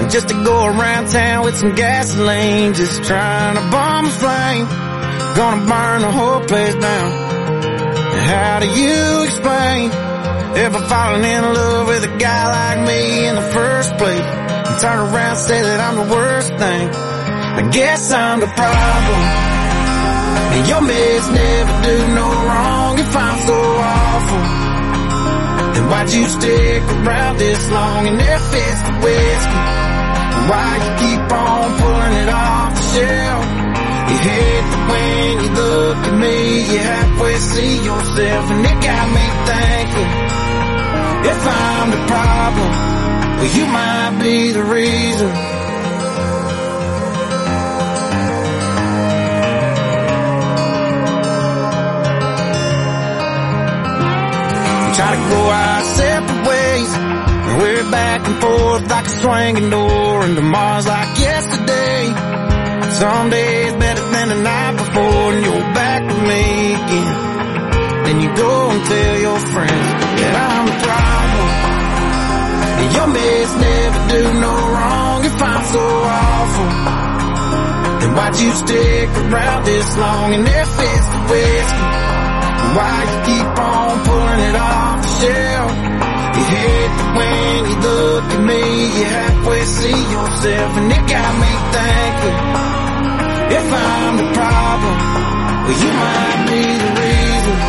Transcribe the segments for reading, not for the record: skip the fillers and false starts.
just to go around town with some gasoline, just trying to bomb a flame. Gonna burn the whole place down. And how do you explain ever falling in love with a guy like me in the first place? And turn around and say that I'm the worst thing. I guess I'm the problem. And your meds never do no wrong if I'm so awful. Then why'd you stick around this long and if it's the whiskey? Why you keep on pulling it off the shelf? You hate that when you look at me, you halfway see yourself, and it got me thinking, if I'm the problem, well you might be the reason. We try to go our separate ways, and we're back and forth like a swinging door, and tomorrow's like yesterday. Some days better than the night before, and you're back with me again. Then you go and tell your friends that I'm the problem. And your meds never do no wrong if I'm so awful. Then why'd you stick around this long? And if it's the whiskey, why you keep on pulling it off the shelf? You hate that when you look at me, you halfway see yourself, and it got me thinking, if I'm the problem, well you might be the reason.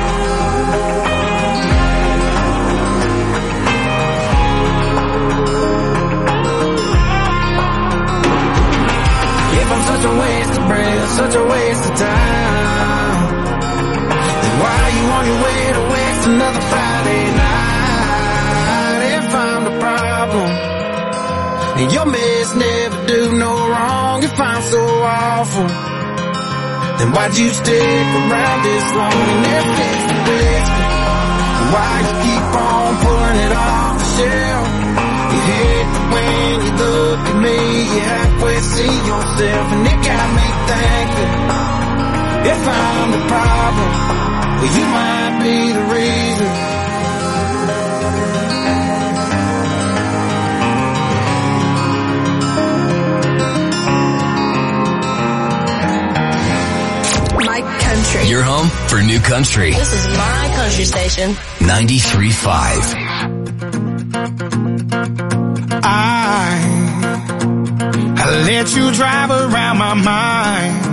If I'm such a waste of breath, such a waste of time, then why are you on your way to waste another Friday night? If I'm the problem, and your meds never do no wrong if I'm so awful, then why'd you stick around this long? And if it's the whiskey, why you keep on pulling it off the shelf? You hate that when you look at me, you halfway see yourself, and it got me thinking, if I'm the problem, well you might be the reason. Your home for new country. This is my country station. 93.5. I let you drive around my mind.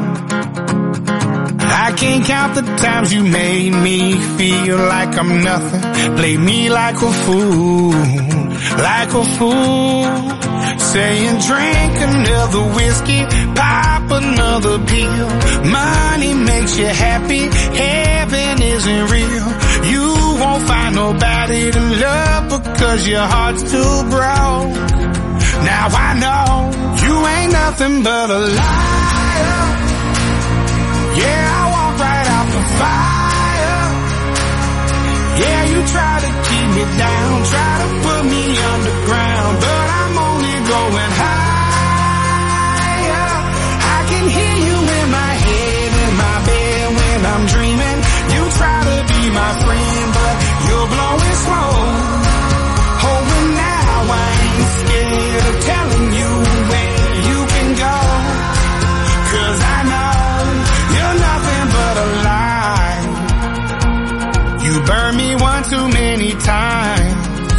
I can't count the times you made me feel like I'm nothing. Play me like a fool, like a fool. Saying drink another whiskey, pop another pill. Money makes you happy, heaven isn't real. You won't find nobody to love because your heart's too broke. Now I know you ain't nothing but a liar. Yeah, I walk right out the fire. Yeah, you try to keep me down, try to put me underground, but I'm only going higher. I can hear you in my head, in my bed when I'm dreaming. You try to be my friend, but you're blowing smoke. Oh, and now I ain't scared of telling you where you can go, 'cause I know you're nothing but a lie. You burned me one too many times,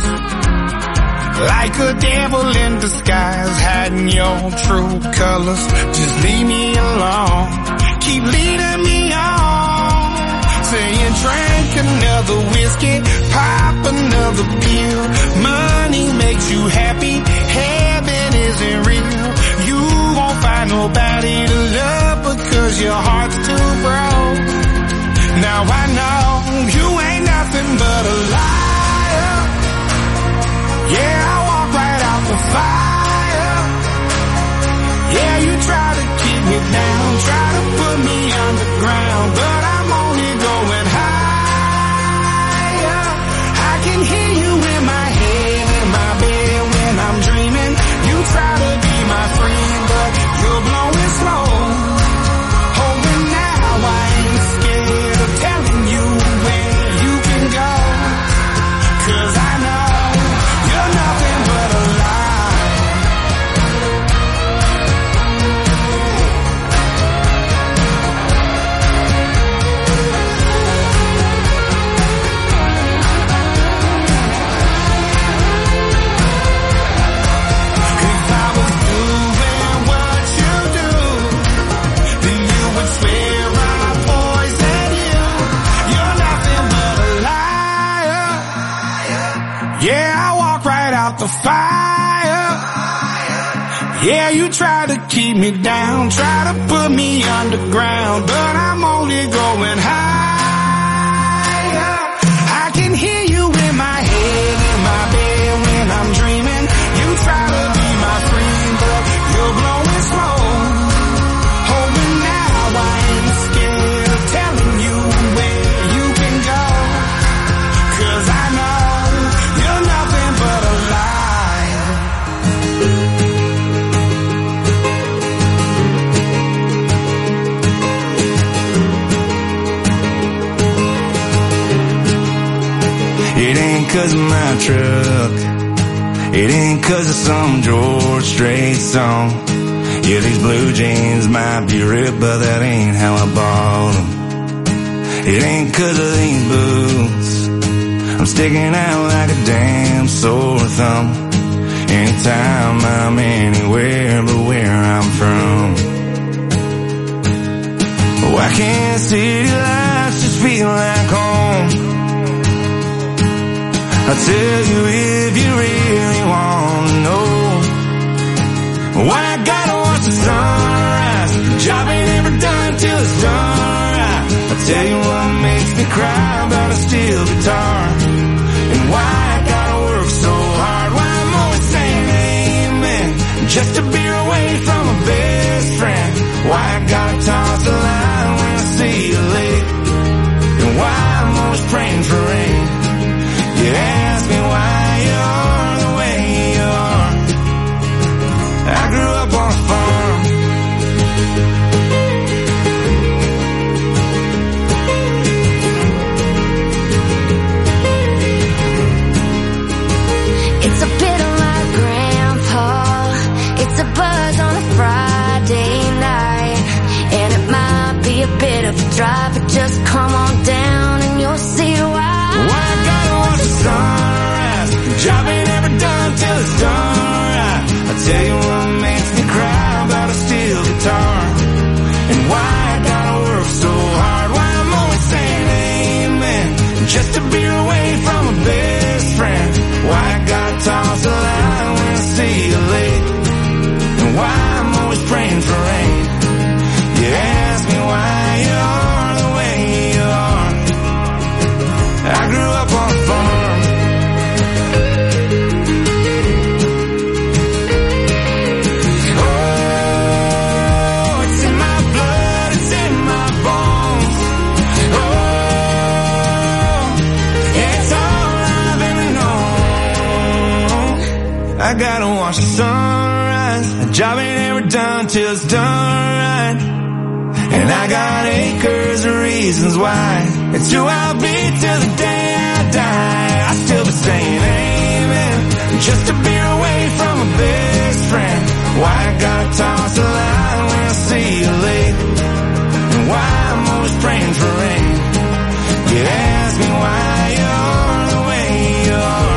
like a devil in disguise, hiding your true colors. Just leave me alone, keep leading me on. Saying drink another whiskey, pop another pill. Money makes you happy, heaven isn't real. You won't find nobody to love because your heart's too broke. Now I know you ain't nothing but a liar. Yeah, I walk right out the fire. Yeah, you try to keep me down, try to put me underground, but I'm only going higher. I can hear you in my head, in my bed when I'm dreaming. You try to be my friend, but you're blowing slow. out the fire. Yeah, you try to keep me down, try to put me underground, but I'm only going higher. I can hear you in my head, in my bed when I'm dreaming. You try to be my friend, but you're blowing slow. Hoping now I ain't scared of telling you where you can go. 'Cause I know you're nothing but a lie. It ain't 'cause of my truck, it ain't 'cause of some George Strait song. Yeah, these blue jeans might be ripped, but that ain't how I bought them. It ain't 'cause of these boots, I'm sticking out like a damn sore thumb. Anytime I'm anywhere but where I'm from. Why can't city lights just feel like home? I'll tell you if you really want to know. Why I gotta watch the sunrise, job ain't ever done till it's done right. I'll tell you what makes me cry about a steel guitar. And why I gotta work so hard, why I'm always saying amen, just to be away from my best friend. Why I gotta toss the line when I see you late. And why I'm always praying for rain. You ask me why you're the way you are. I grew up on a farm. It's a bit of my grandpa. It's a buzz on a Friday night. And it might be a bit of a drive, but just come on down and you'll see why. Why I gotta watch the sunrise, job ain't ever done till it's done right. I tell you what makes me cry about a steel guitar. And why I gotta work so hard, why I'm always saying amen, just to be away from my best friend. Why I gotta toss the line when I see you late. And why I'm always praying for rain. You ask me why you're the way you are. I grew up on a farm. Oh, it's in my blood, it's in my bones. Oh, it's all I've ever known. I gotta watch the sunrise, a job ain't ever done till it's done right. And I got acres of reasons why. It's who I'll be till the day I die. I still be saying amen, just to be away from my best friend. Why I gotta toss the line when I see you late. And why I'm always praying for rain. You ask me why you're the way you are.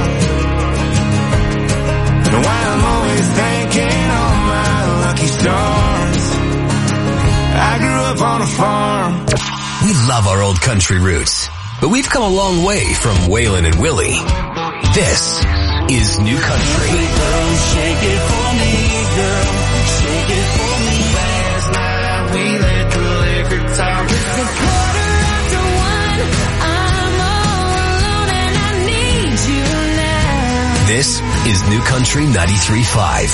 And why I'm always thanking all my lucky stars. I grew up on a farm. We love our old country roots, but we've come a long way from Waylon and Willie. This is New Country. Girl, shake it for me, girl. Shake it for me. Last night we let the liquor talk. It's 1:15. I'm all alone and I need you now. This is New Country 93.5.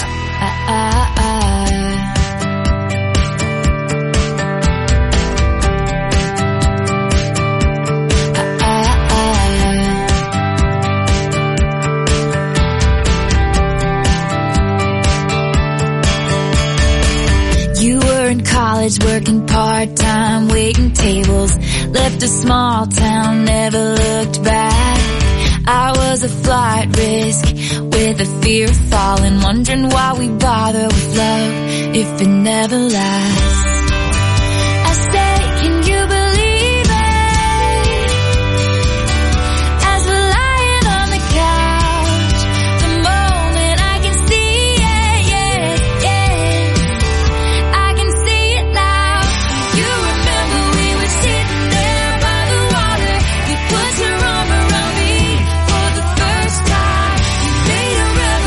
Working part-time, waiting tables, left a small town, never looked back. I was a flight risk with a fear of falling, wondering why we bother with love if it never lasts. I say, can you believe it? As we're lying on the couch, the moment I can see it, I can see it now. You remember we were sitting there by the water. You put your arm around me for the first time. You made a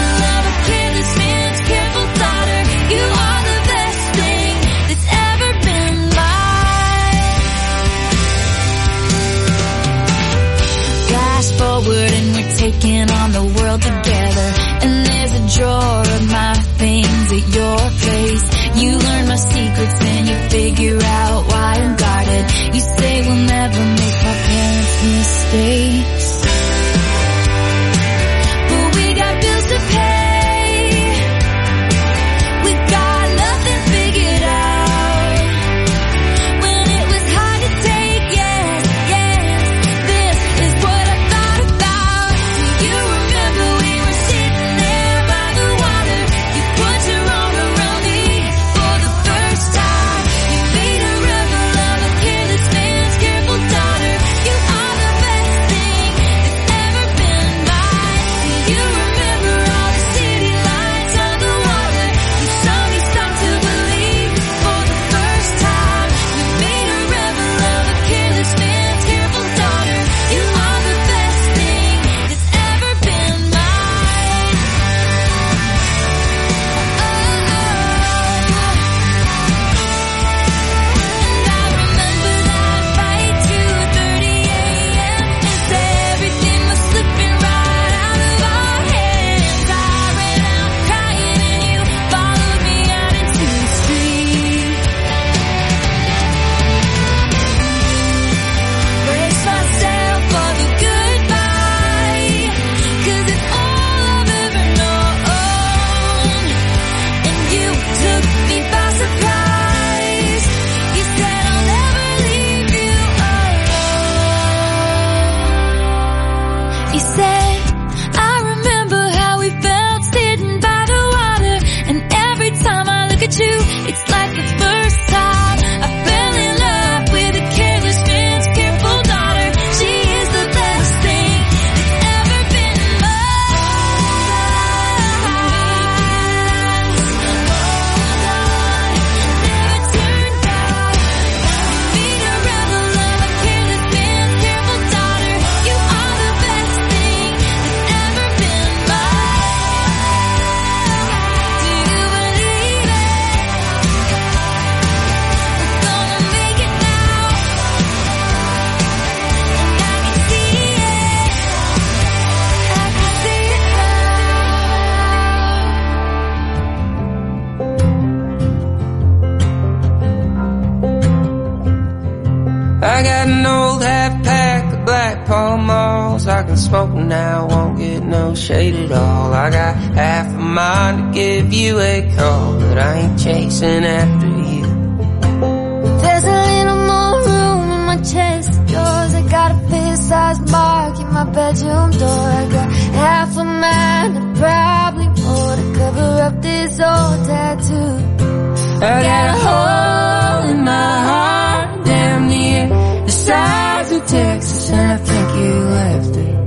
got an old half pack of Black Pall Malls. I can smoke them now, won't get no shade at all. I got half a mind to give you a call, but I ain't chasing after you. There's a little more room in my chest of drawers. I got a fist-sized mark in my bedroom door. I got half a mind and probably more to cover up this old tattoo. I got a hole in my heart damn near the size of Texas, and I think you left it.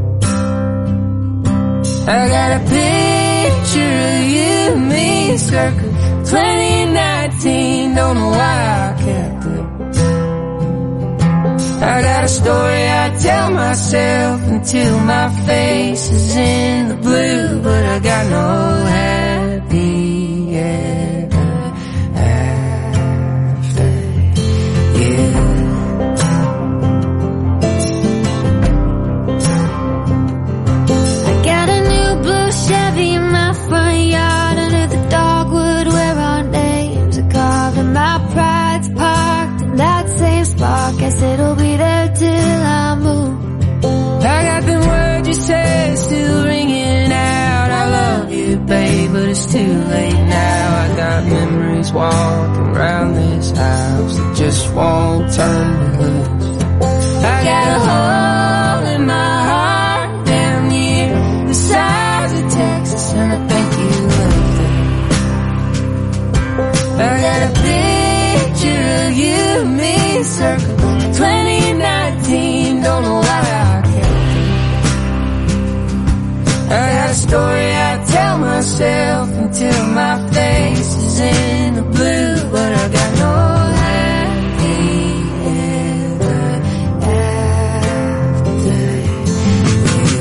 I got a picture of you and me circa 2019, don't know why I kept it. I got a story I tell myself until my face is in the blue, but I got no happy ever after you. I got a new blue Chevy in my front yard, under the dogwood where our names are carved, and my pride's parked in that same spot. Guess it'll be there till I move. I got them words you said still ringing out. I love you, babe, but it's too late now. I got memories walking around this house that just won't turn me loose. I got a hole in my heart down near the size of Texas, and I think you left it. I got a picture of you and me circa 2019, don't know why I kept it. I got a story I tell myself until my face is in the blue, but I got no happy ever after you.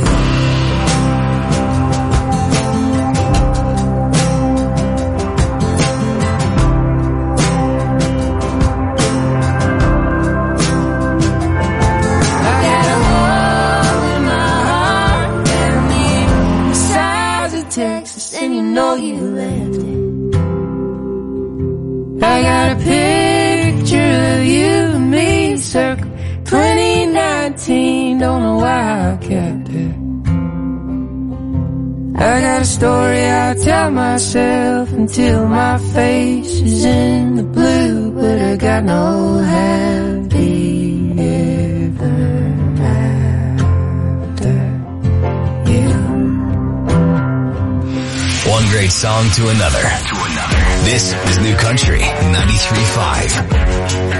I got a hole in my heart down near the size of Texas, and you know you left it. I got a picture of you and me circa 2019, don't know why I kept it. I got a story I tell myself until my face is in the blue, but I got no happy ever after you. One great song to another. This is New Country 93.5.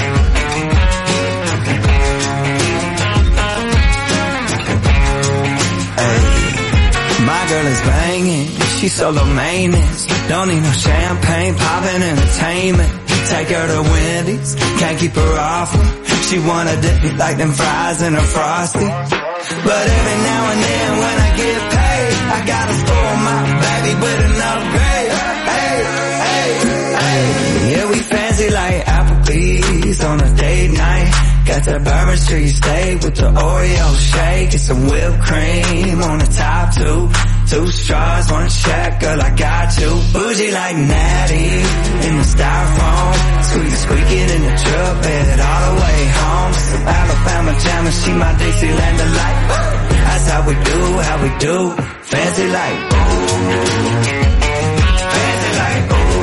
My girl is banging, she's solo maintenance. Don't need no champagne, poppin' entertainment. Take her to Wendy's, can't keep her off me. She wanna dip me like them fries in a Frosty. But every now and then when I get paid, I gotta spoil my baby with an upgrade. Hey, hey, hey. Yeah, we fancy like Applebee's on a date night. Got that Bourbon Street steak with the Oreo shake and some whipped cream on the top two. Two straws, one check, girl, I got you. Bougie like Natty in the styrofoam. Squeaking in the truck bed all the way home. Some Alabama jammer, she my Dixieland delight. That's how we do, fancy like ooh. Fancy like ooh.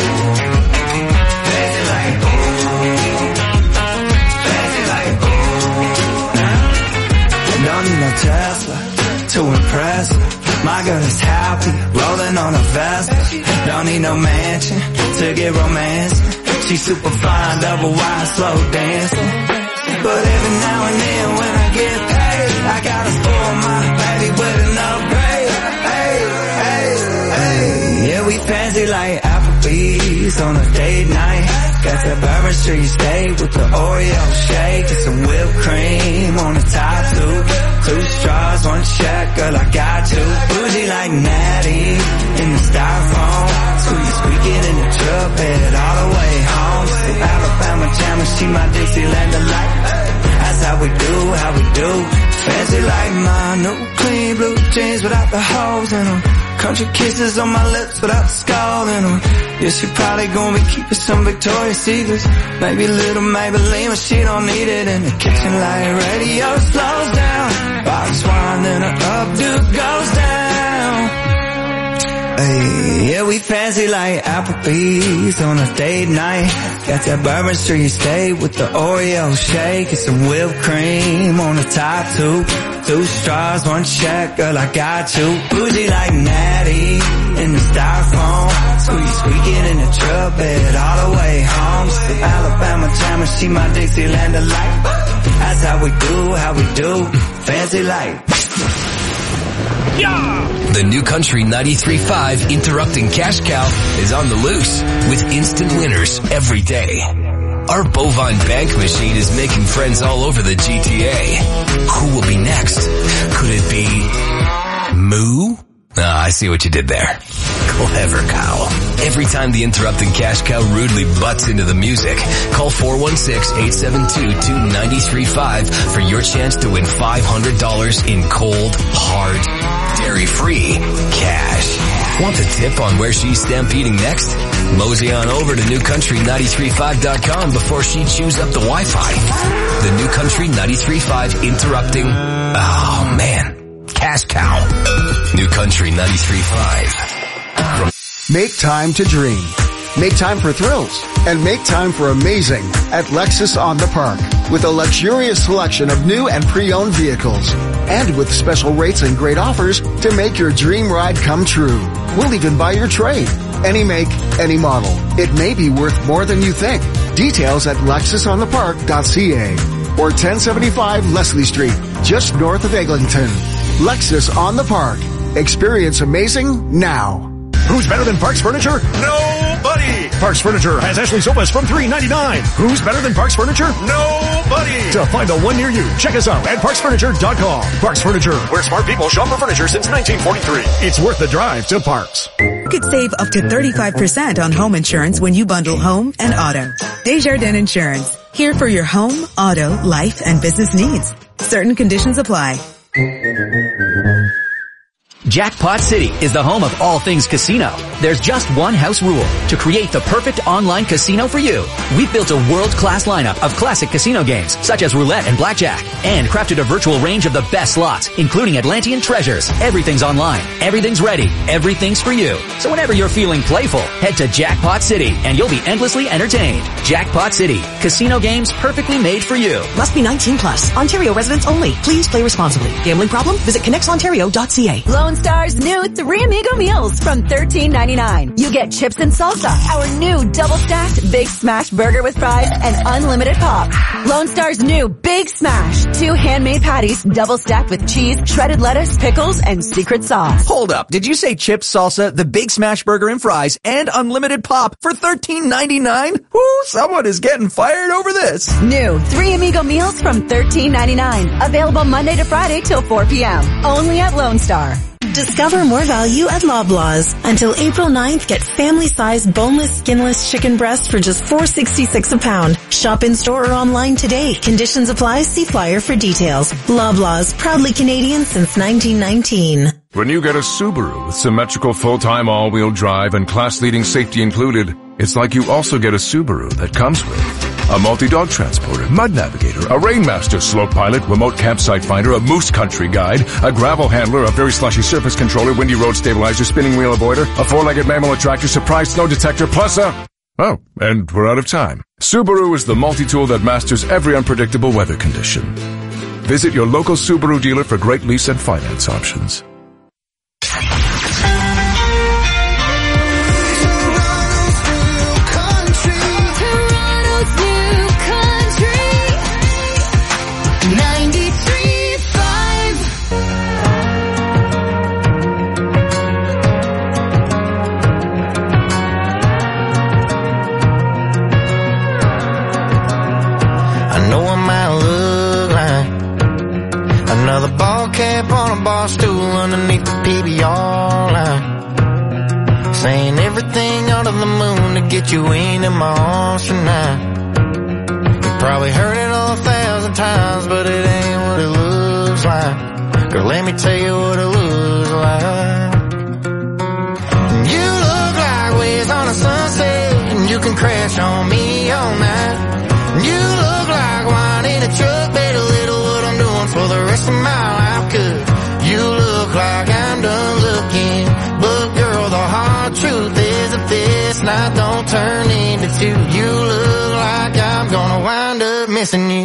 Fancy like ooh. Fancy like ooh. Don't need no Tesla to impress her. My girl is happy, rolling on a Vespa. Don't need no mansion to get romancing. She's super fine, double wide, slow dancing. But every now and then when I get paid, I gotta spoil my baby with an upgrade. Hey, hey, hey. Yeah, we fancy like Applebee's on a date night. Got that Bourbon Street steak with the Oreo shake and some whipped cream on the top two. Two straws, one check, girl, I got you. Bougie like Natty in the styrofoam. Squeaking in the truck bed all the way home. Some Alabama jammer, she my Dixieland delight. That's how we do. Fancy like my new clean blue jeans without the holes in them. country kisses on my lips without scalding them. Yeah, she probably gonna be keeping some Victoria's Secrets. Maybe a little Maybelline, but she don't need it. In the kitchen light radio slows down. Box wine, then her updo goes down. Hey, yeah, we fancy like Applebee's on a date night. Got that Bourbon Street steak with the Oreo shake and some whipped cream on the top too. 2 straws, 1 check, girl, I got you. Bougie like Natty in the styrofoam. Squeaking in the truck bed all the way home. Some Alabama jam and she my Dixieland delight. That's how we do, fancy life. Yeah! The New Country 93.5 Interrupting Cash Cow is on the loose with instant winners every day. Our bovine bank machine is making friends all over the GTA. Who will be next? Could it be Moo? I see what you did there. Clever cow. Every time the Interrupting Cash Cow rudely butts into the music, call 416-872-2935 for your chance to win $500 in cold, hard, dairy-free cash. Want a tip on where she's stampeding next? Mosey on over to newcountry935.com before she chews up the Wi-Fi. The New Country 93.5 Interrupting... Oh, man. Cash Cow. New Country 93.5. Make time to dream. Make time for thrills. And make time for amazing at Lexus on the Park. With a luxurious selection of new and pre-owned vehicles. And with special rates and great offers to make your dream ride come true. We'll even buy your trade. Any make, any model. It may be worth more than you think. Details at lexusonthepark.ca or 1075 Leslie Street, just north of Eglinton. Lexus on the Park. Experience amazing now. Who's better than Parks Furniture? Nobody! Parks Furniture has Ashley sofas from $399. Who's better than Parks Furniture? Nobody! To find the one near you, check us out at parksfurniture.com. Parks Furniture, where smart people shop for furniture since 1943. It's worth the drive to Parks. You could save up to 35% on home insurance when you bundle home and auto. Desjardins Insurance, here for your home, auto, life, and business needs. Certain conditions apply. Jackpot City is the home of all things casino. There's just one house rule: to create the perfect online casino for you. We've built a world-class lineup of classic casino games, such as roulette and blackjack, and crafted a virtual range of the best slots, including Atlantean treasures. Everything's online. Everything's ready. Everything's for you. So whenever you're feeling playful, head to Jackpot City, and you'll be endlessly entertained. Jackpot City. Casino games perfectly made for you. Must be 19 plus. Ontario residents only. Please play responsibly. Gambling problem? Visit connexontario.ca. Lone Star's new 3 Amigo meals from $13.99. You get chips and salsa, our new double-stacked Big Smash burger with fries, and unlimited pop. Lone Star's new Big Smash, 2 handmade patties, double-stacked with cheese, shredded lettuce, pickles, and secret sauce. Hold up. Did you say chips, salsa, the Big Smash burger and fries, and unlimited pop for $13.99? Ooh, someone is getting fired over this. New 3 Amigo meals from $13.99. Available Monday to Friday till 4 p.m. Only at Lone Star. Discover more value at Loblaws. Until April 9th, get family-sized boneless, skinless chicken breast for just $4.66 a pound. Shop in-store or online today. Conditions apply. See flyer for details. Loblaws, proudly Canadian since 1919. When you get a Subaru with symmetrical full-time all-wheel drive and class-leading safety included, it's like you also get a Subaru that comes with a multi-dog transporter, mud navigator, a Rainmaster slope pilot, remote campsite finder, a moose country guide, a gravel handler, a very slushy surface controller, windy road stabilizer, spinning wheel avoider, a 4-legged mammal attractor, surprise snow detector, plus a... Oh, and we're out of time. Subaru is the multi-tool that masters every unpredictable weather condition. Visit your local Subaru dealer for great lease and finance options. Another ball cap on a bar stool underneath the PBR line, saying everything under the moon to get you into my arms tonight. You probably heard it 1,000 times, but it ain't what it looks like. Girl, let me tell you what it looks like. can crash on me all night. You look like wine in a truck, bet a little what I'm doing for the rest of my life. 'Cause you look like I'm done looking, but girl, the hard truth is if this night don't turn into two, you look like I'm gonna wind up missing you.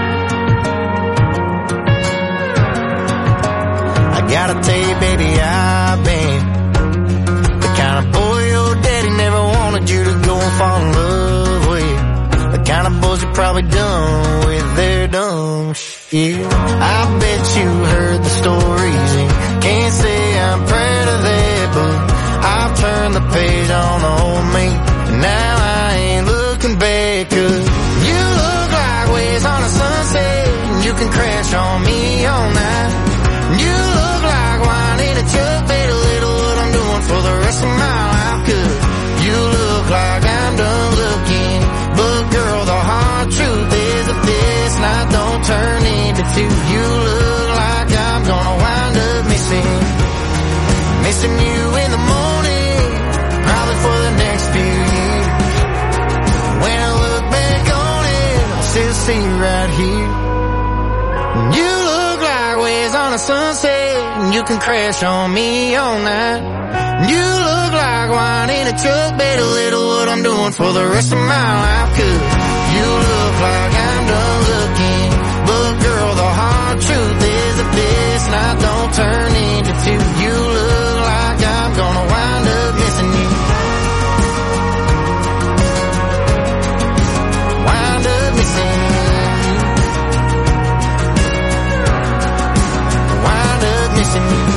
I gotta tell you, baby, I've been the kind of boy your daddy never wanted you to go and fall in love with. The kind of boys you're probably done with their dumb shit. I bet you heard the stories and can't say I'm proud of that, but I've turned the page on old me, and now I ain't looking back. 'Cause you look like waves on a sunset, and you can crash on me all night. You look like wine in a truck, bet a little what I'm doing for the rest of my life. 'Cause you look like I'm done looking, but girl, the hard truth is if this night don't turn into two, you look like I'm gonna wind up missing you in the morning, probably for the next few years. When I look back on it, I'll still see you right here. You look like waves on a sunset, and you can crash on me all night. You look like wine in a truck, bet a little what I'm doing for the rest of my life. 'Cause you look like I'm done looking, but girl, the hard truth is if this night don't turn into two, you look like I'm gonna wind up missing you. Wind up missing you. Wind up missing you.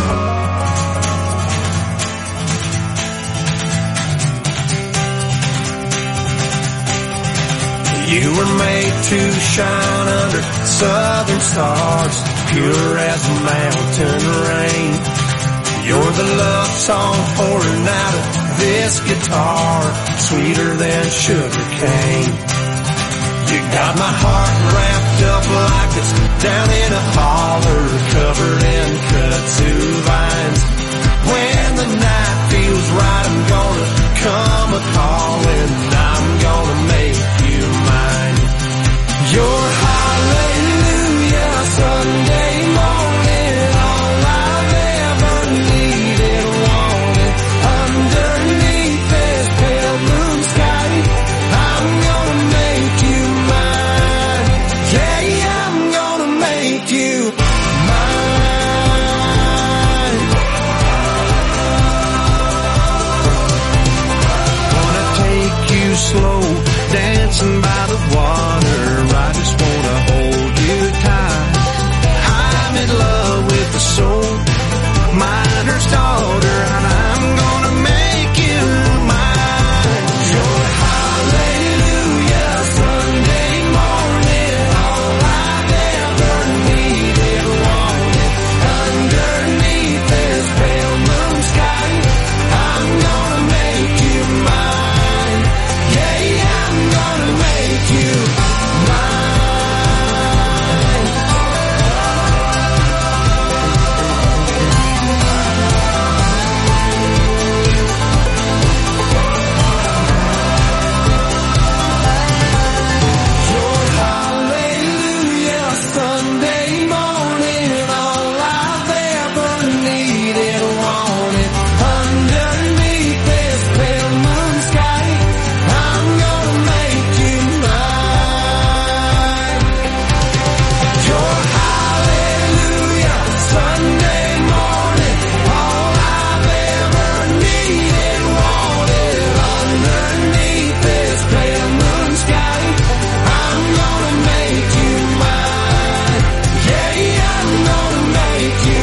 You were made to shine under southern stars, pure as a mountain rain. You're the love song pouring out of this guitar, sweeter than sugar cane. You got my heart wrapped up like it's down in a holler, covered in kudzu vines. When the night feels right, I'm gonna come a-calling, I'm gonna make you mine. Your hallelujah Sunday morning, all I've ever needed, wanted, underneath this pale moon sky, I'm gonna make you mine. Yeah, I'm gonna make you mine. Wanna take you slow, dancing by the water, I just wanna hold you tight. I'm in love with the soul, miner's daughter, and I'm gonna make you mine. Your hallelujah Sunday morning, all I've ever needed, wanted, underneath this pale moon sky, I'm gonna make you mine. Yeah, I'm gonna make you mine. Your hallelujah Sunday morning, all I've ever needed, wanted, underneath this pale moon sky, I'm gonna make you mine. Your hallelujah Sunday morning, all I've ever needed, wanted, underneath this pale moon sky, I'm gonna make you mine. Yeah, I'm gonna make you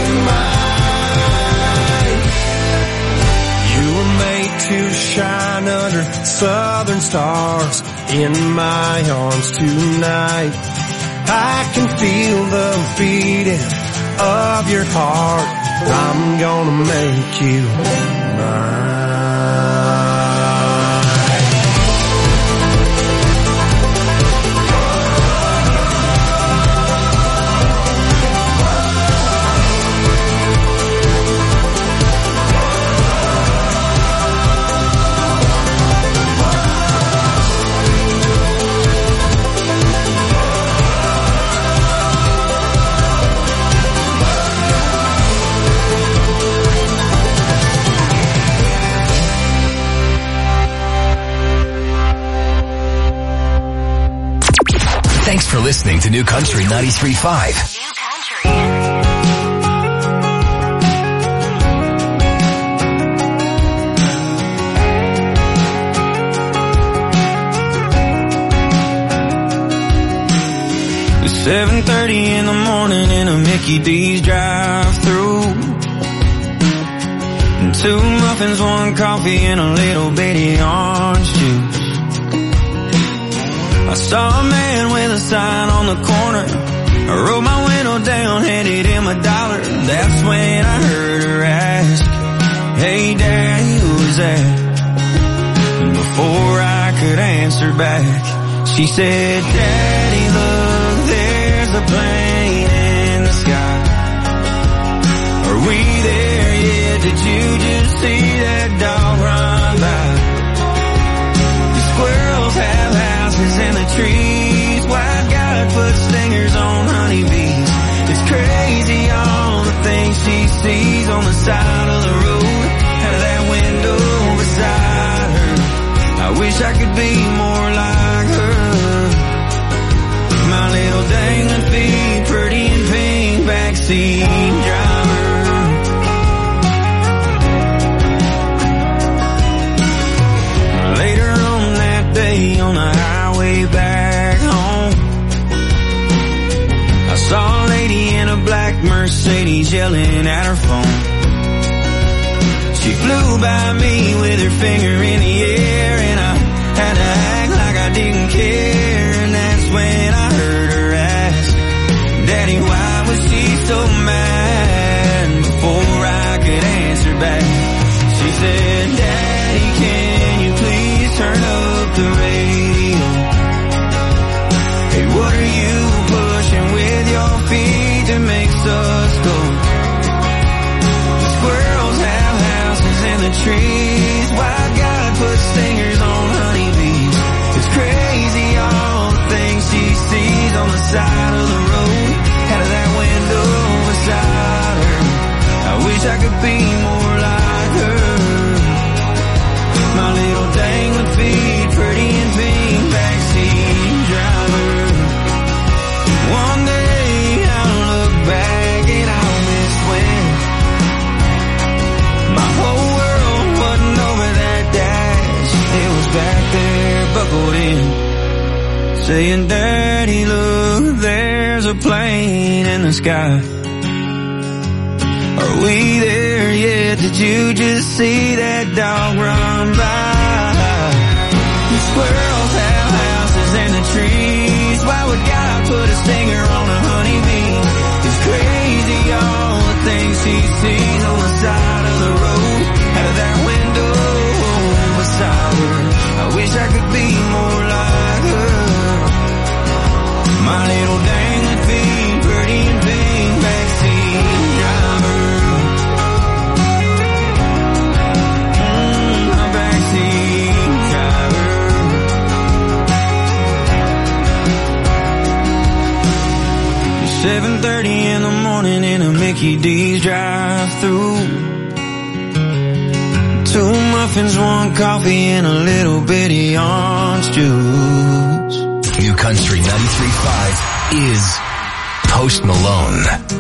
mine. You were made to shine under southern stars in my arms tonight. I can feel the beating of your heart. I'm gonna make you mine. Thanks for listening to New Country 93.5. It's 7:30 in the morning in a Mickey D's drive-thru. And 2 muffins, 1 coffee, and a little bitty orange juice. I saw a man with a sign on the corner. I rolled my window down, handed him $1. That's when I heard her ask, "Hey Daddy, who is that?" And before I could answer back, she said, "Daddy, look, there's a plane in the sky. Are we there yet? Did you just see that dog run by? The squirrels have houses in the trees. White guy puts stingers on honeybees. It's crazy all the things she sees on the side of the road, out of that window beside her. I wish I could be more like her. My little dangling feet, pretty in pink, backseat driver." Later on that day on the highway back home, I saw a lady in a black Mercedes yelling at her phone. She flew by me with her finger in the air, and I had to act like I didn't care. And that's when I heard her ask, "Daddy, why was she so mad?" Before I could answer back, she said, "Daddy, can you please turn up the radio? Hey, what are you pushing with your feet that makes us go? The squirrels have houses in the trees. White guy puts stingers on honeybees. It's crazy all the things she sees on the side of the road, out of that window beside her. I wish I could be more like her. My little dangling feet, pretty in pink, backseat driver. One day I'll look back and I'll miss when my whole world wasn't over that dash. It was back there buckled in, saying, "Daddy, look, there's a plane in the sky. Are we there yet? Did you just see that dog run by? The squirrels have houses in the trees. Why would God put a stinger on a honeybee? It's crazy all the things she sees on the side of the road, out of that window beside her. I wish I could be more like her. My little dangling feet, pretty in pink, backseat driver." My backseat driver. 7:30 in the morning in a Mickey D's drive-thru. 2 muffins, 1 coffee, and a little bitty orange juice. New Country 93.5 is Post Malone.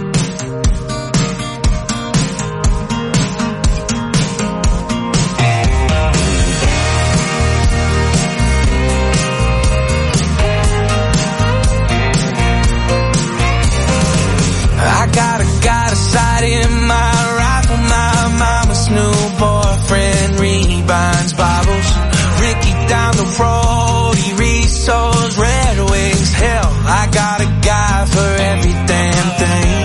Got a sight in my rifle. My mama's new boyfriend rebinds Bibles. Ricky down the road, he resows Red Wings. Hell, I got a guy for every damn thing.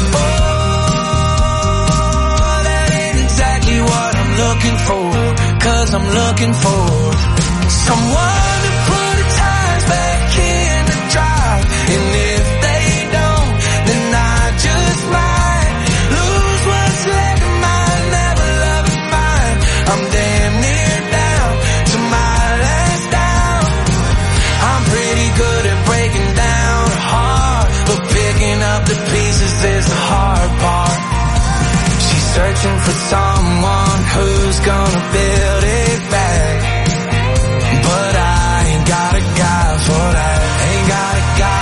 Oh, that ain't exactly what I'm looking for, 'cause I'm looking for someone to put the tires back in the drive. And if they don't, then I just might lose what's left of mine. Never love is mine. I'm damn near down to my last down. I'm pretty good at breaking down a heart, but picking up the pieces is the hard part. She's searching for someone who's gonna build it back, but I ain't got a guy for that. Ain't got a guy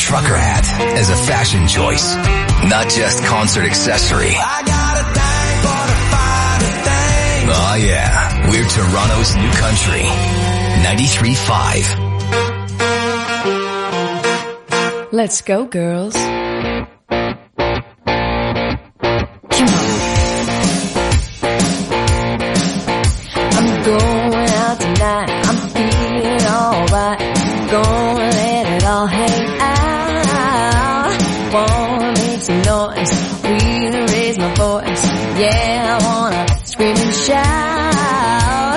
trucker hat as a fashion choice, not just concert accessory. I got a thing for the finer things. Oh yeah, we're Toronto's new country. 93.5. Let's go, girls. Going out tonight, I'm feeling alright. Gonna let it all hang out. Wanna make some noise, really raise my voice. Yeah, I wanna scream and shout.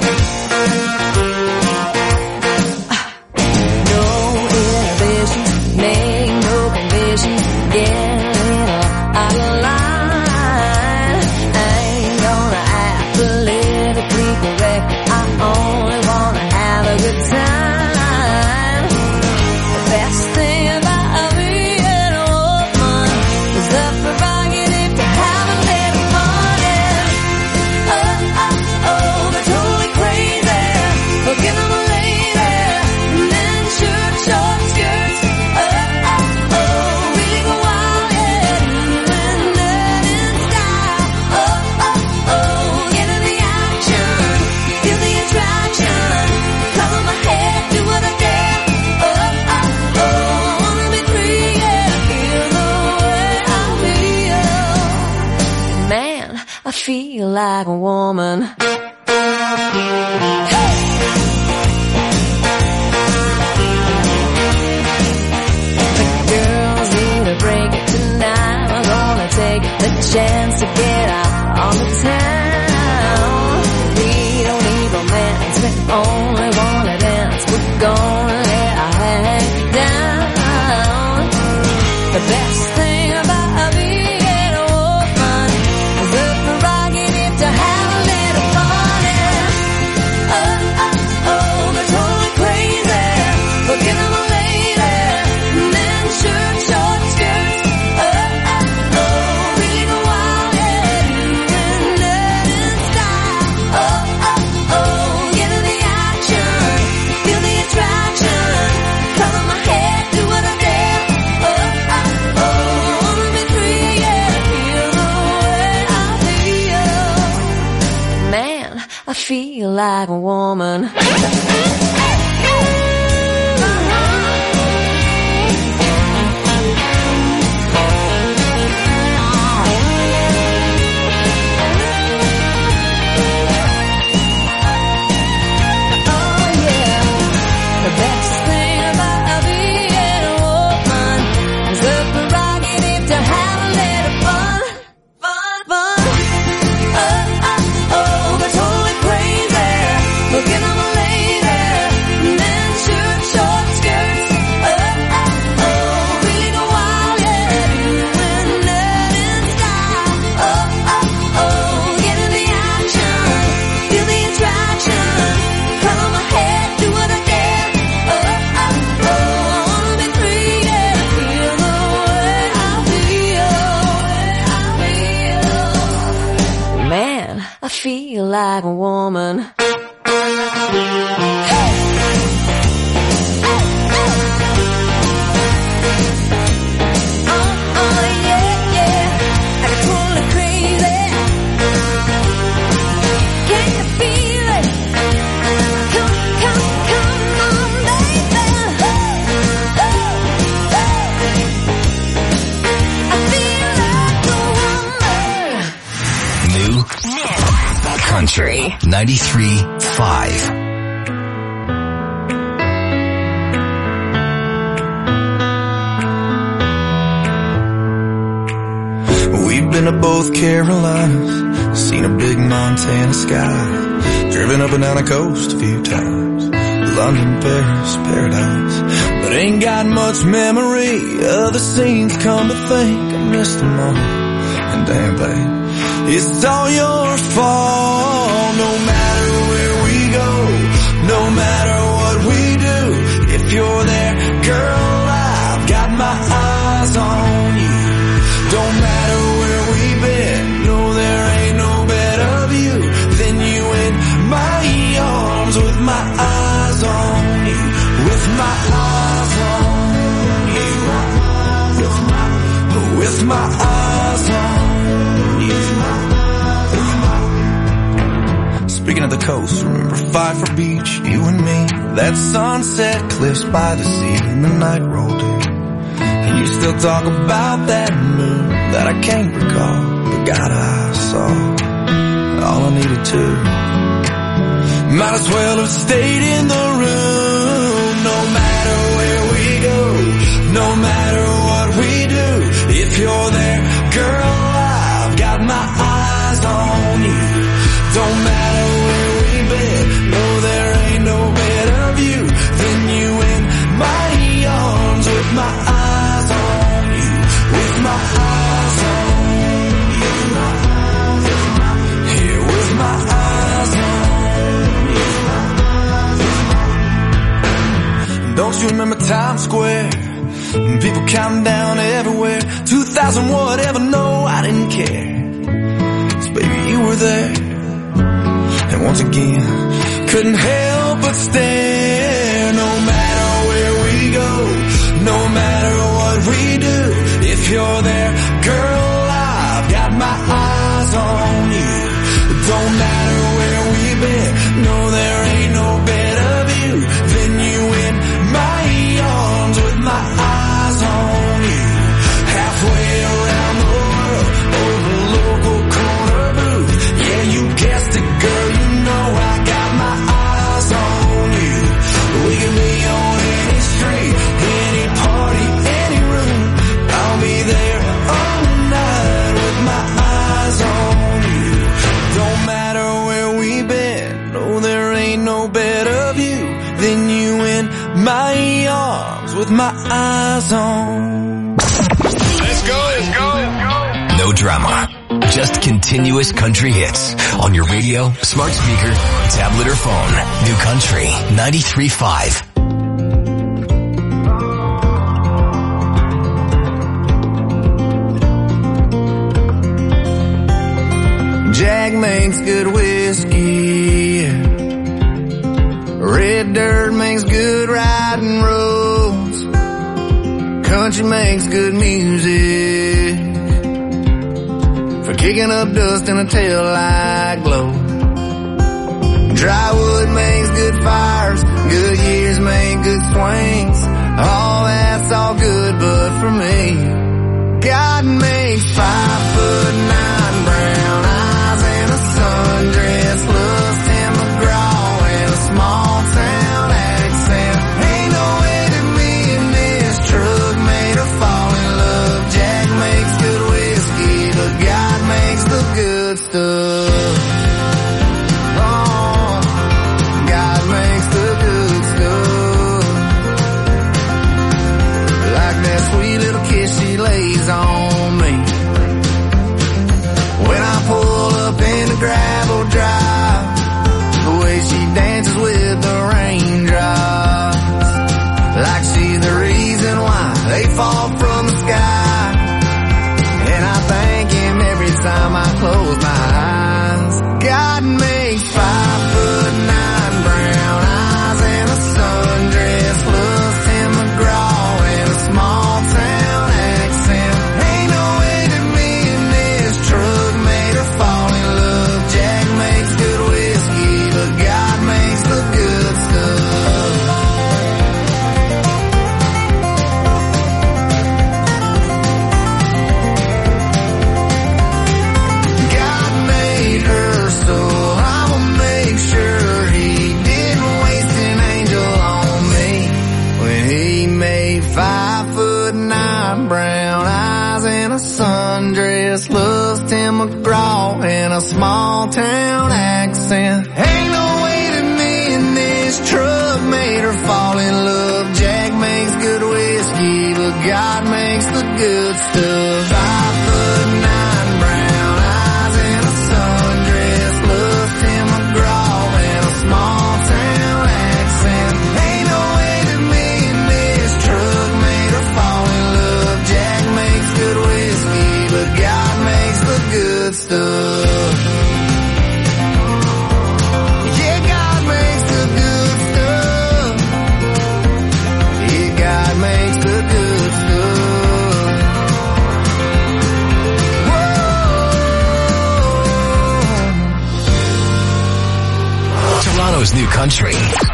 No inhibitions, make no conditions. Get a little out of line. I ain't gonna act politically correct. I only wanna have a good time. The best thing about being a woman is the prerogative to have a little fun. And they're totally crazy. Forget them a lady. Men shirt, short skirts. Really go wild, yeah. When they're in style. Get in the action. Feel the attraction. Cover my head, do what I dare. Wanna be free, yeah. Feel the way I feel. Man, I feel like a woman. The girls need a break tonight. We're gonna take the chance to get out on the town. We don't need romance, we only wanna dance. We're gonna let our head down. The best thing about being a woman is the prerogative to have a little fun. And they're totally crazy. Forget them a lady. Men shirt, short skirts. Really go wild, yeah. When they're in style. Get in the action. Feel the attraction. Cover my head, do what I dare. Wanna be free, yeah. Feel the way I feel. Man, I feel like a woman. The best thing about being a woman is the prerogative to have a little fun. They're totally crazy. Forget them a lady. Men shirt, short skirts. Really go wild, yeah. When they're in style. Get in the action. Feel the attraction. Cover my head, do what I dare. Wanna be free, yeah. Feel the way I feel. Man, I feel like a woman. Yeah. I get totally crazy. Can you feel it? Come on, baby. I feel like a woman. New country. 93.5. We've been to both Carolinas, seen a big Montana sky, driven up and down the coast a few times, London, Paris, paradise, but ain't got much memory of the scenes. Come to think, I missed them all, and damn babe, it's all your fault. No matter where we go, no matter what we do, if you're there, girl, I've got my eyes on you. Don't matter where we've been, no, there ain't no better view than you in my arms, with my eyes on you, with my eyes on you. of the coast. Remember Pfeiffer Beach, you and me. That sunset, cliffs by the sea, and the night rolled in. And you still talk about that moon that I can't recall. But God, I saw all I needed to. Might as well have stayed in the room. No matter where we go, no matter what we do, if you're there, girl, I've got my eyes on you. Don't matter where we've been, no, there ain't no better view than you in my arms with my eyes on you, with my eyes on you, here with my eyes on you. Don't you remember Times Square? People counting down everywhere. 2000 whatever, no, I didn't care. 'Cause baby, you were there. And once again, couldn't help but stare. No matter where we go, no matter what we do, if you're there, girl, I've got my eyes on you. Don't matter where we've been, no, there ain't no better view than you in my arms with my eyes on you. Halfway around the world, over local corner booth. Yeah, you guessed it, girl, you know I got my eyes on you. We can be on any street, any party, any room. I'll be there all night with my eyes on you. Don't matter where we've been, no, there ain't no better view than you in my arms with my eyes on. Let's go, let's go, let's go. No drama. Just continuous country hits on your radio, smart speaker, tablet or phone. New Country 93.5. Jack makes good whiskey. Red dirt makes good riding roads. Country makes good music for kicking up dust in a taillight glow. Dry wood makes good fires. Good years make good swings. All that's all good, but for me, God makes 5'9" brown eyes and a sundress, loves Tim McGraw and a small town accent. Ain't no way that me and this truck made her fall in love. Jack makes good whiskey, but God makes the good stuff. Oh, God makes the good stuff. Like that sweet little kiss she lays on me when I pull up in the gravel drive. The way she dances with the raindrops, like she's the reason why they fall from the sky. And I thank him every time I close my eyes. God makes 5'9" brown eyes and a sundress, loves Tim McGraw and a small town accent. Ain't no way that me and this truck made her fall in love. Jack makes good whiskey, but God makes the good stuff. God made her, so I'ma make sure he didn't waste an angel on me when he made 5'9" brown eyes and a sundress, loves Tim McGraw and a small town accent. Ain't no way that me and this truck made her fall in love. Jack makes good whiskey, but God makes the good stuff. 5'9" brown eyes and a sundress, loves Tim McGraw and a small town accent. Ain't no way that me and this truck made her fall in love. Jack makes good whiskey, but God makes the good stuff. Yeah, God makes the good stuff. Yeah, God makes the good stuff. Toronto's new country,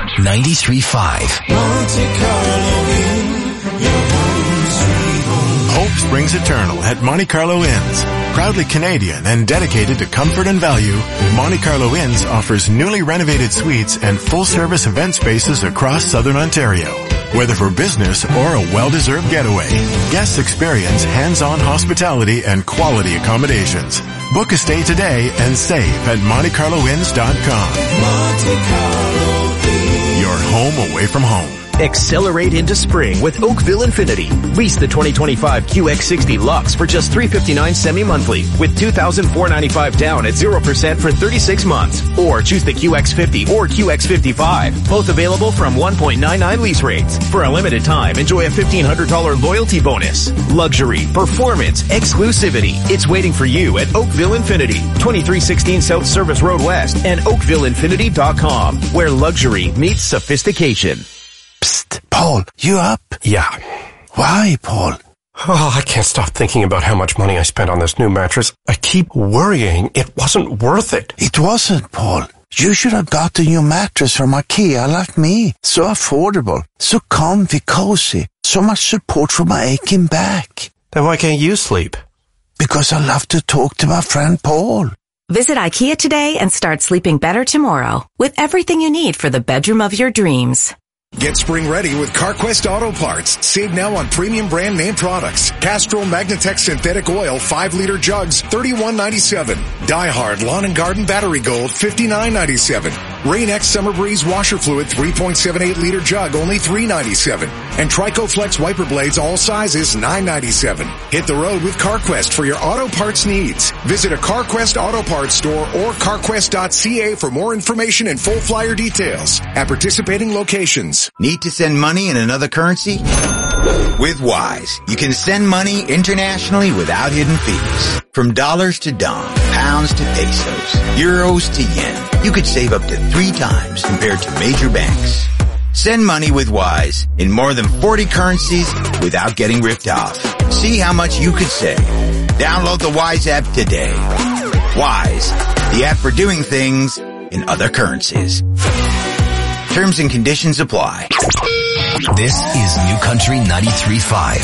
93.5. Monte Carlo Inn, your home sweet home. Hope springs eternal at Monte Carlo Inns. Proudly Canadian and dedicated to comfort and value, Monte Carlo Inns offers newly renovated suites and full-service event spaces across Southern Ontario. Whether for business or a well-deserved getaway, guests experience hands-on hospitality and quality accommodations. Book a stay today and save at MonteCarloInns.com. Monte Carlo Inn. Your home away from home. Accelerate into spring with Oakville Infiniti. Lease the 2025 QX60 Lux for just $359 semi-monthly with $2,495 down at 0% for 36 months. Or choose the QX50 or QX55. Both available from 1.99 lease rates. For a limited time, enjoy a $1,500 loyalty bonus. Luxury, performance, exclusivity. It's waiting for you at Oakville Infiniti. 2316 South Service Road West and OakvilleInfiniti.com, where luxury meets sophistication. Psst, Paul, you up? Yeah. Why, Paul? Oh, I can't stop thinking about how much money I spent on this new mattress. I keep worrying it wasn't worth it. It wasn't, Paul. You should have got a new mattress from IKEA like me. So affordable, so comfy, cozy, so much support for my aching back. Then why can't you sleep? Because I love to talk to my friend Paul. Visit IKEA today and start sleeping better tomorrow with everything you need for the bedroom of your dreams. Get spring ready with CarQuest Auto Parts. Save now on premium brand name products. Castrol Magnatech Synthetic Oil 5-liter jugs, $31.97. DieHard Lawn and Garden Battery Gold, $59.97. Rain-X Summer Breeze Washer Fluid 3.78-liter jug, only $3.97. And TricoFlex wiper blades, all sizes, $9.97. Hit the road with CarQuest for your auto parts needs. Visit a CarQuest Auto Parts store or carquest.ca for more information and full flyer details at participating locations. Need to send money in another currency? With Wise, you can send money internationally without hidden fees. From dollars to dong, pounds to pesos, euros to yen, you could save up to 3 times compared to major banks. Send money with Wise in more than 40 currencies without getting ripped off. See how much you could save. Download the Wise app today. Wise, the app for doing things in other currencies. Terms and conditions apply. This is New Country 93.5,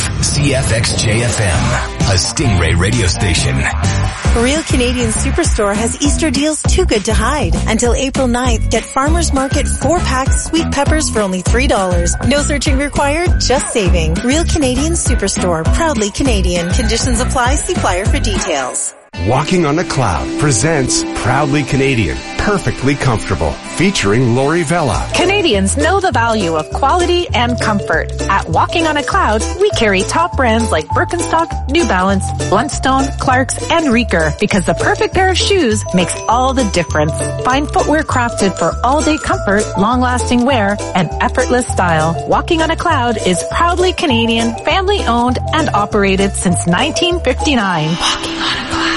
CFXJ-FM, a Stingray radio station. Real Canadian Superstore has Easter deals too good to hide. Until April 9th, get Farmer's Market 4-pack sweet peppers for only $3. No searching required, just saving. Real Canadian Superstore, proudly Canadian. Conditions apply. See flyer for details. Walking on a Cloud presents Proudly Canadian, Perfectly Comfortable, featuring Lori Vella. Canadians know the value of quality and comfort. At Walking on a Cloud, we carry top brands like Birkenstock, New Balance, Bluntstone, Clarks, and Reeker because the perfect pair of shoes makes all the difference. Find footwear crafted for all-day comfort, long-lasting wear, and effortless style. Walking on a Cloud is proudly Canadian, family-owned, and operated since 1959. Walking on a Cloud.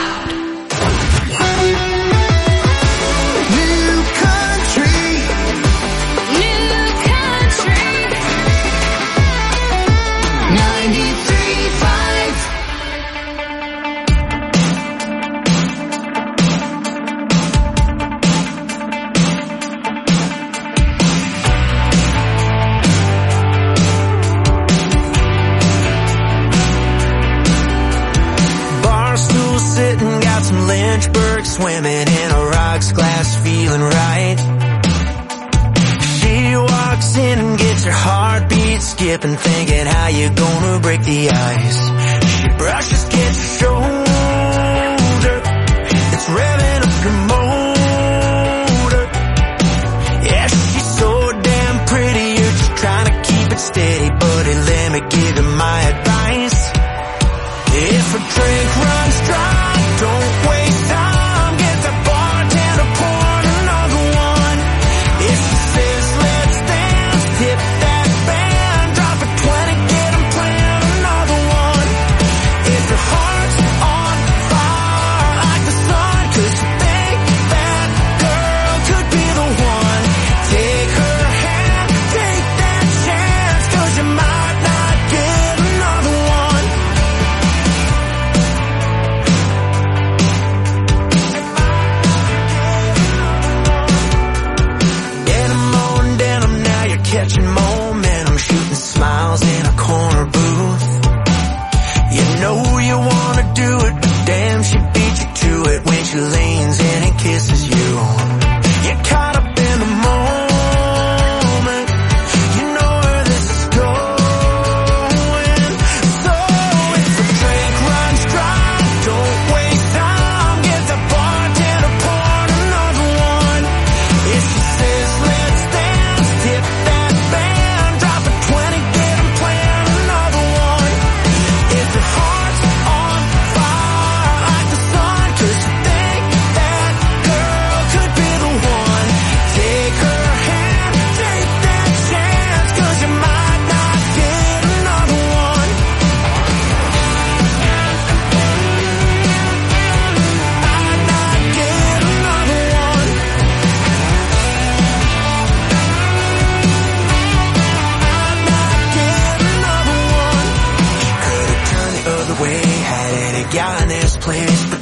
Swimming in a rocks glass, feeling right. She walks in and gets her heartbeat skipping, thinking how you gonna break the ice. She brushes against her shoulder, it's revving up her motor. Yeah, she's so damn pretty, you're just trying to keep it steady. Buddy, let me give you my advice. If a drink runs dry, don't waste time.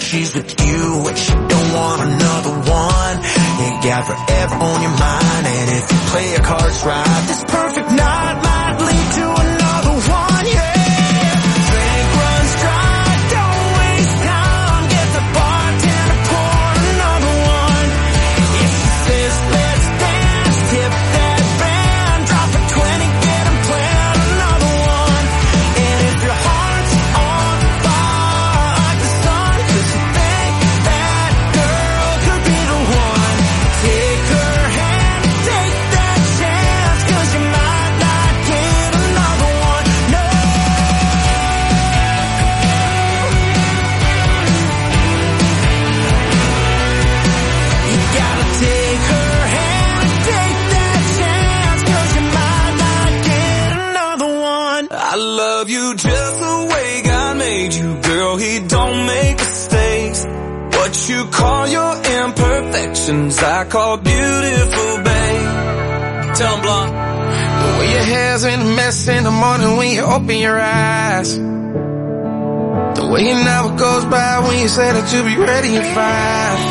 she's with you and she don't want another one. Ain't got forever on your mind, and if you play your cards right, this perfect night might lead to another one, yeah. Drink runs dry, don't waste time, get the bartender pour another one. If she says let's dance, tip that band, drop a 20, get him playing another one. And if your heart's on fire like the sun, cause you think that girl could be the one, take her hand, take that chance, cause you might not get another one, no. You gotta take her hand, take that chance, cause you might not get another one. I love you just the way God made you, girl, he don't make mistakes. What you call your imperfections, I call beautiful, babe. Tell 'em, Blonde. The way your hair's in a mess in the morning when you open your eyes. The way it never goes by when you say that you'll be ready in 5.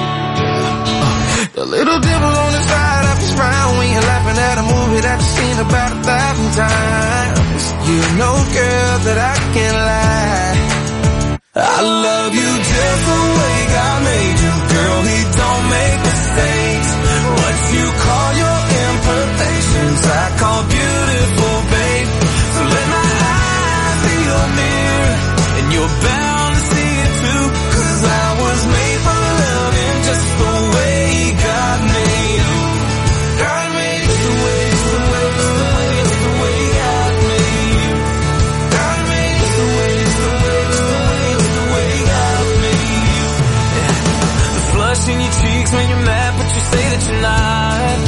The little dimple on the side of your smile when you're laughing at a movie that you've seen about 1,000 times. You know, girl, that I can't lie. I love you just the way God made you, girl, he don't make mistakes. What you call your imperfections, I call beautiful, babe. So let my eyes be your mirror, and you're bound to see it too, cause I was made for loving just the way God made you. God made you the way, the way, the way, the way God made you. God made you the way, the way, the way, the way God made you. Yeah. The flush in your cheeks when you're mad, but you say that you're not.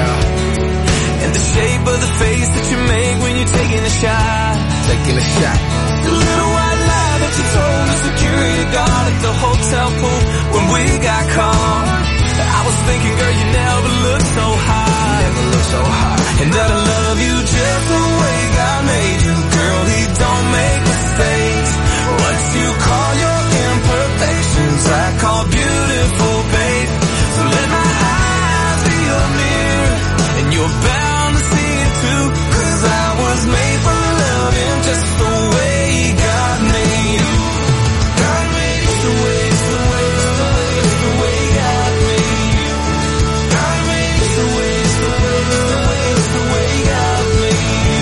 Yeah. And the shape of the face that you make when you're taking a shot. Taking a shot. The little white lie that you told the security guard at the hotel pool when we got caught. I was thinking, girl, you never looked so high. Never looked so high. And that I love you just the way God made you, girl, he don't make mistakes. What you call your imperfections, I call beautiful, babe. So let my eyes be your mirror, and you're bound to see it too, cause I was made for loving just the way God made you. God made you the way, the way, the way, the way God made you. God made you the way, the way, the way, the way God made you.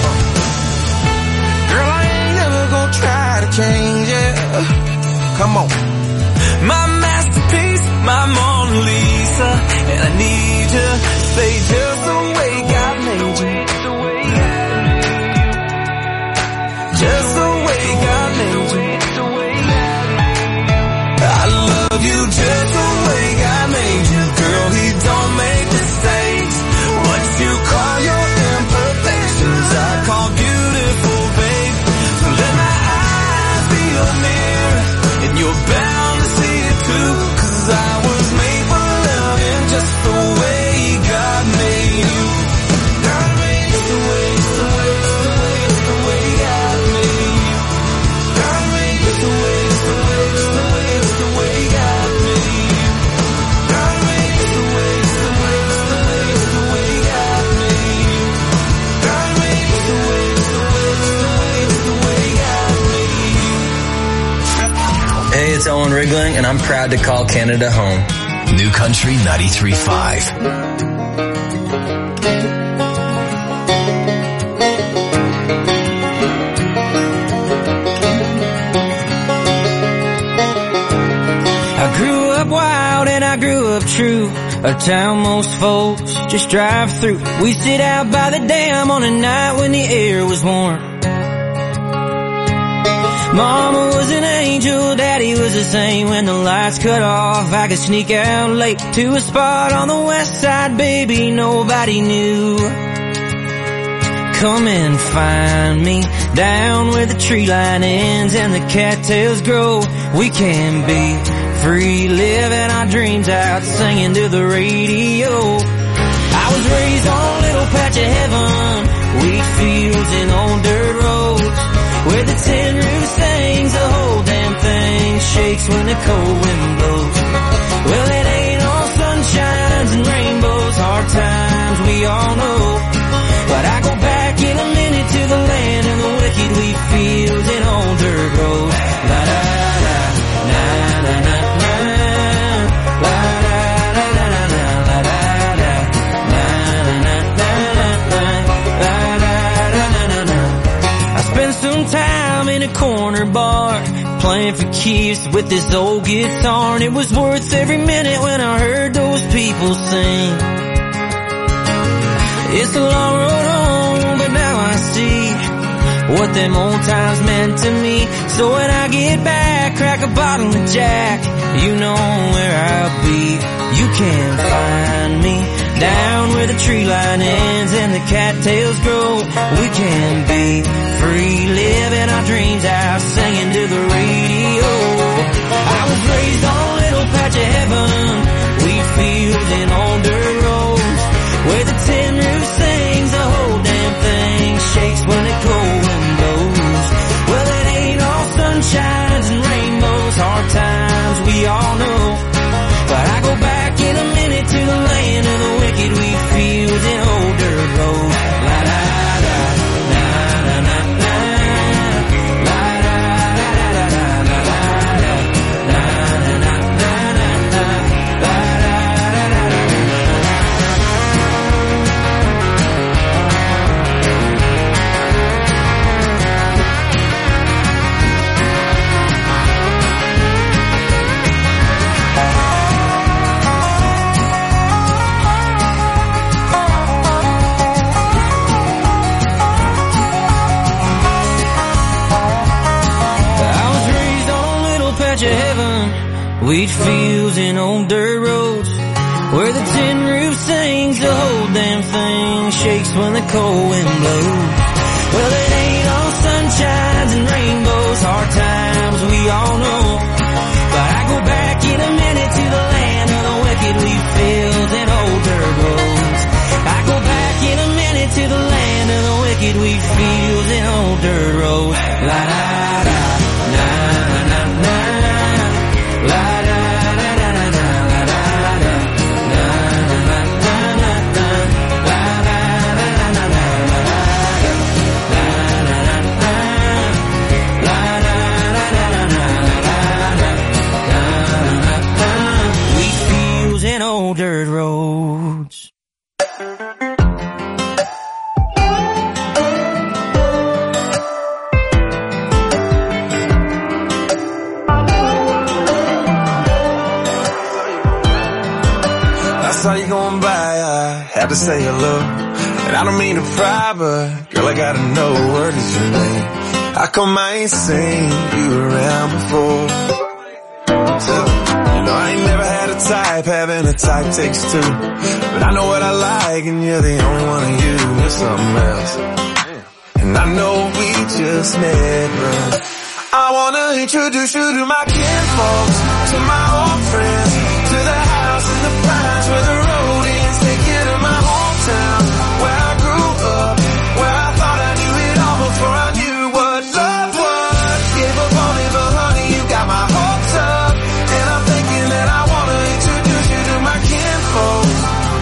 Girl, I ain't never gonna try to change it. Come on. My masterpiece, my Mona Lisa, and I need you to stay just the way God made you. Just the way God made you. I love you just the way God made you, girl, he don't make mistakes. What you call your imperfections, I call beautiful, babe. So let my eyes be your mirror, and you're bound to see it too, cause I was made for loving just the way God made you. God made you the way, the way, the way, the way God made you. God made you the way, the way, the way, the way God made you. God made you the way, the way, the way, the way God made you. God made you the way, the way, the way, the way God made you. Hey, it's Owen Rigling, and I'm proud to call Canada home. New Country 93.5. I grew up wild and I grew up true, a town most folks just drive through. We sit out by the dam on a night when the air was warm. Mama was an angel, Daddy was the same. When the lights cut off, I could sneak out late to a spot on the west side, baby, nobody knew. Come and find me down where the tree line ends and the cattails grow. We can be free, living our dreams out, singing to the radio. I was raised on a little patch of heaven, wheat fields and old dirt roads, where the tin roof sings the whole damn thing shakes when the cold wind blows. Well, it ain't all sunshines and rainbows, hard times we all know. But I go back in a minute to the land of the wicked, wheat fields and old dirt roads. La da da, na na na na, la da da da da da, la da da, na na na na na, la da da da da da. I spent some time in a corner bar, playing for keeps with this old guitar, and it was worth every minute when I heard those people sing. It's a long road home, but now I see what them old times meant to me. So when I get back, crack a bottle of Jack, you know where I'll be. You can find me down where the tree line ends and the cattails grow. We can be free, living our dreams out, singing to the radio. I was raised on a little patch of heaven, wheat fields and old dirt roads, where the tin roof sings, the whole damn thing shakes when the cold wind blows. Well, it ain't all sunshines and rainbows, hard times we all know. But I go back in a minute to the land of the wicked, wheat fields and old dirt roads. La da da, na na na na, la da da da da, la da da, na na na na na, la da da da da. Of heaven, wheat fields and old dirt roads, where the tin roof sings, the whole damn thing shakes when the cold wind blows. Well, it ain't all sunshines and rainbows, hard times we all know. But I go back in a minute to the land of the wicked, wheat fields and old dirt roads. I go back in a minute to the land of the wicked, wheat fields and old dirt roads. La da da, na na na na. La da da da da da, la da da, na na na na na, la da da da da da, la da da, na na na na, la da da da da da, la da da, wheat fields and old dirt roads. Saw you going by, I had to say hello. And I don't mean to pry, but girl, I gotta know, what is your name? How come I ain't seen you around before? So, you know, I ain't never had a type, having a type takes two. But I know what I like, and you're the only one of you. You're something else. And I know we just met, but I wanna introduce you to my kinfolks, to my old friends, to the house in the pines where the road ends. Take you to my hometown, where I grew up, where I thought I knew it all before I knew what love was. Gave up on it, but honey, you got my hopes up. And I'm thinking that I wanna introduce you to my kinfolks.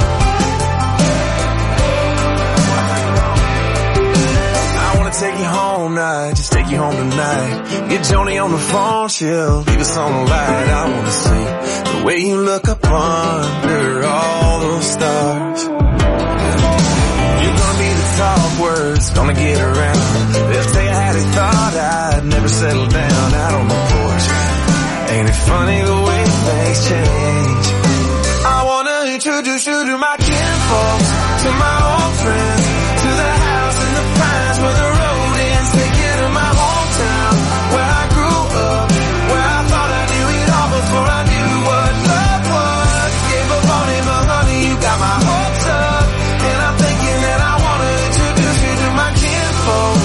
I wanna take you home now, just take you home tonight. Get Joni on the phone, she'll leave us on the light. I wanna see the way you look up under all those stars. You're gonna be the talk words, gonna get around. They'll say I had a thought I'd never settle down out on the porch. Ain't it funny the way things change? I wanna introduce you to my kinfolks, to my old friends, to the house in the pines where the road ends. Take you to my hometown, where I grew up, where I thought I knew it all before I knew what love was. Gave up on it, but honey, you got my hopes up. And I'm thinking that I wanna introduce you to my kinfolk.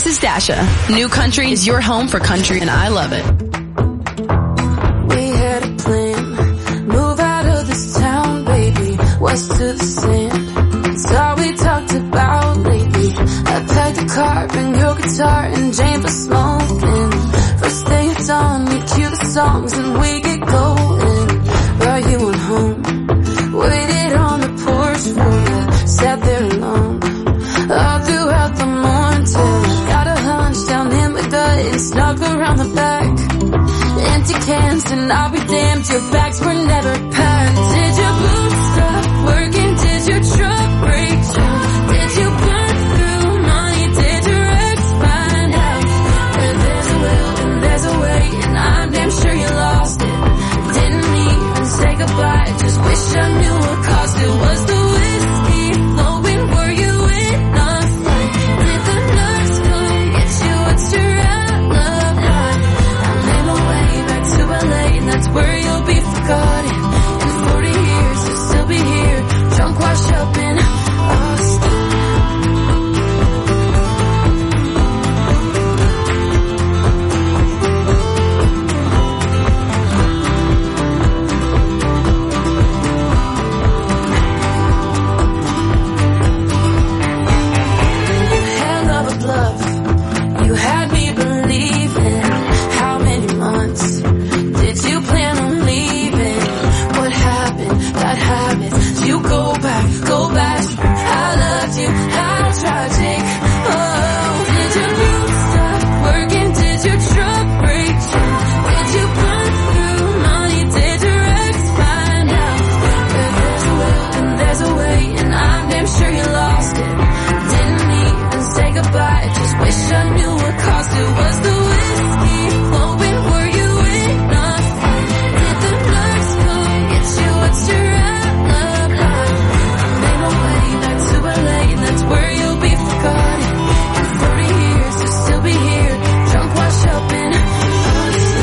is Dasha. New Country is your home for country, and I love it. We had a plan, move out of this town, baby, west to the sand. It's all we talked about lately. I packed the car, bring your guitar, and Jane for smoking. First day it's on, we cue the songs and we get going. Brought you on home, waited on the porch for you, sat there alone all throughout the morning till I got a hunch down in my gut and snuck around the back. Empty cans and I'll be damned, your bags were never packed. Did your boots stop working? Did your truck break down? Did you burn through money? Did your ex find out? Where there's a will and there's a way, and I'm damn sure you lost it. Didn't even say goodbye, just wish I knew what caused it. Was the whiskey flowing? Were you in a fight? Did the nurse come get you? What's your outlook like? I made my way back to LA, and that's where you'll be forgotten. In 40 years you'll still be here, drunk, washed up in Austin. Hell of a bluff, you had me believing. How many months did you plan on leaving? What happened? Bad habits. You go back. I loved you. How tragic. Oh, did your boots stop working? Did your truck break down? Did you burn through money? Did your ex find out? Where there's a will and there's a way, and I'm damn sure you lost it. Didn't even say goodbye, just wish I knew what caused it. Was the whiskey flowing? Were you in a fight? Did the nurse come get you? What's your outlook like? I made my way back to LA, and that's where you'll be forgotten. In 40 years you'll still be here, drunk, washed up in Austin.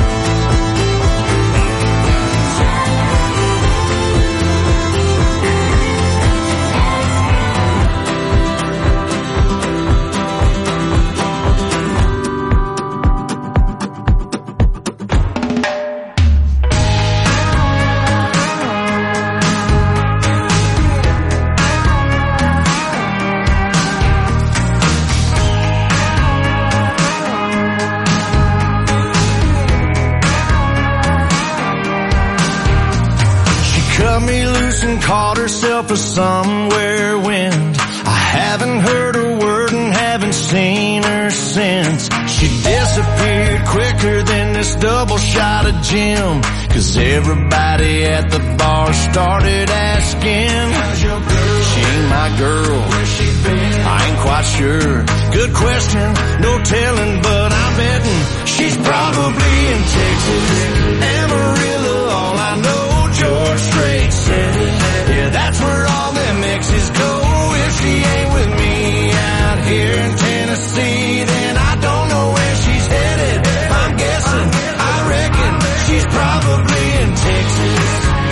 She cut me loose and called herself a somewhere wind. I haven't heard a word and haven't seen her since. She disappeared quicker than this double shot of gin. 'Cause everybody at the bar started asking, how's your girl? She ain't my girl. Where's she been? I ain't quite sure. Good question, no telling, but I'm betting she's probably in Texas. Amarillo, all I know, George Strait said it. Yeah, that's where all them exes go. If she ain't with me out here in Tennessee, then I don't know where she's headed. I'm guessing, I reckon she's probably in Texas.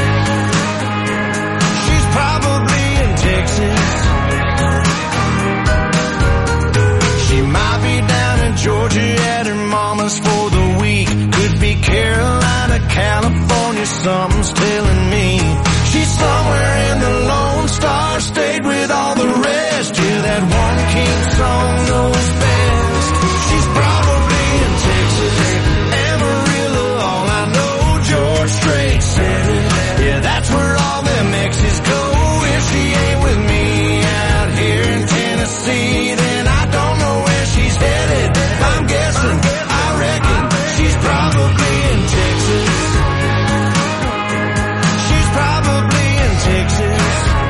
She's probably in Texas. She might be down in Georgia at her mama's for the week. Could be Carolina, California, something's telling me. She's somewhere in the Lone Star State with all the rest. Yeah, that one king song knows best. She's probably in Texas. Amarillo, all I know, George Strait said it. Yeah, that's where all them exes go. If she ain't with me out here in Tennessee, then I don't know where she's headed. I'm guessing, I reckon she's probably in Texas. She's probably in Texas.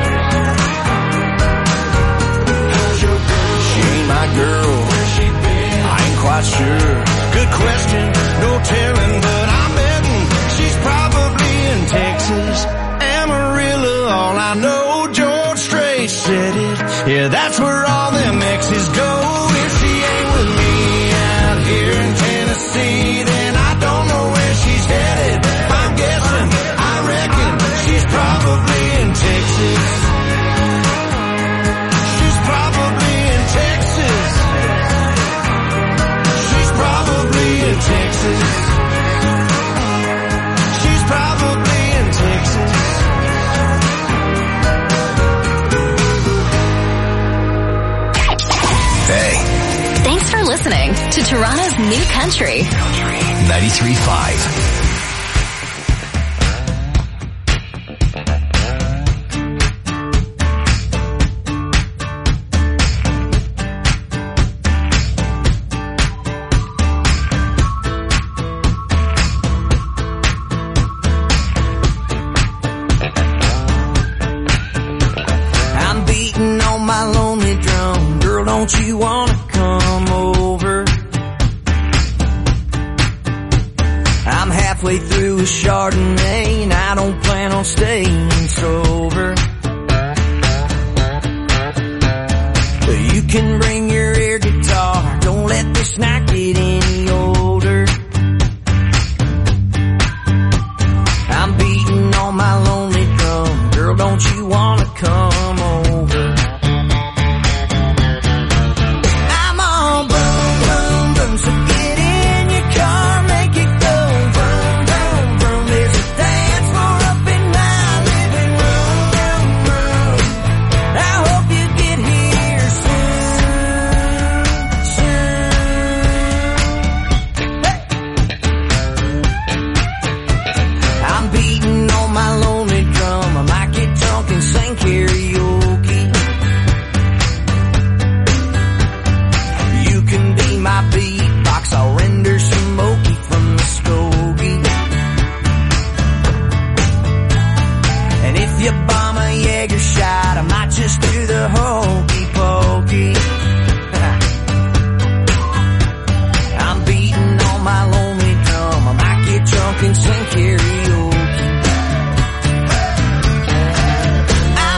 How's your girl? She ain't my girl. Where's she been? I ain't quite sure. Good question, no telling, but I'm betting she's probably in Texas. Amarillo, all I know, George Strait said it. Yeah, that's where all them exes go. If she ain't with me out here in Tennessee, then I don't know where she's headed. I'm guessing, I reckon she's probably in Texas. She's probably in Texas. listening to Toronto's New Country. 93.5. Don't you wanna come over? I'm halfway through a Chardonnay and I don't plan on staying sober. You can bring your air guitar, don't let this night get any